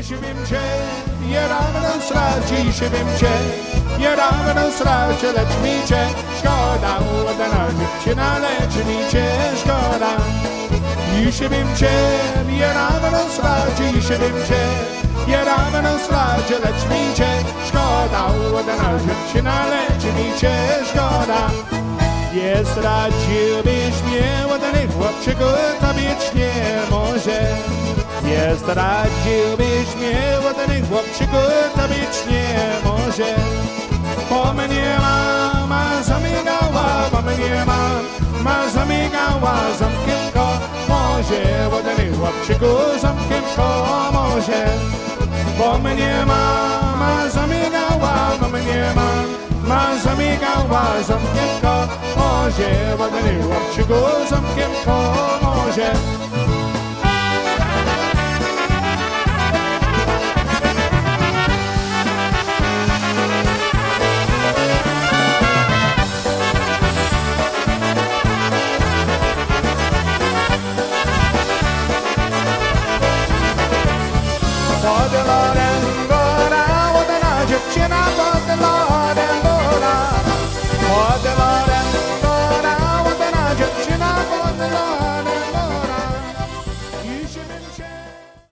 Dziś wiem cię, je rano straci, dziś wiem cię, je rano straci, lecz mi cię szkoda, ładna dziewczyna, lecz mi cię szkoda. Dziś wiem cię, je rano straci, dziś wiem cię, je rano straci, lecz mi cię szkoda, ładna dziewczyna, lecz mi cię szkoda. Jest radziłbyś mnie, ładny chłopczyku, to być nie może. Jest radziłbyś mnie, ładny chłopczyku, to być nie może. Po mnie mama zamigała, po mnie mama zamigała, zamkiem może. Ładny chłopczyku, zamkiem może. Po mnie mama zamigała, po mnie mama zamigała, zamkiem może. Ładny chłopczyku, zamkiem może. Pod lodem góra, ładna dziewczyna, pod lodem góra, pod lodem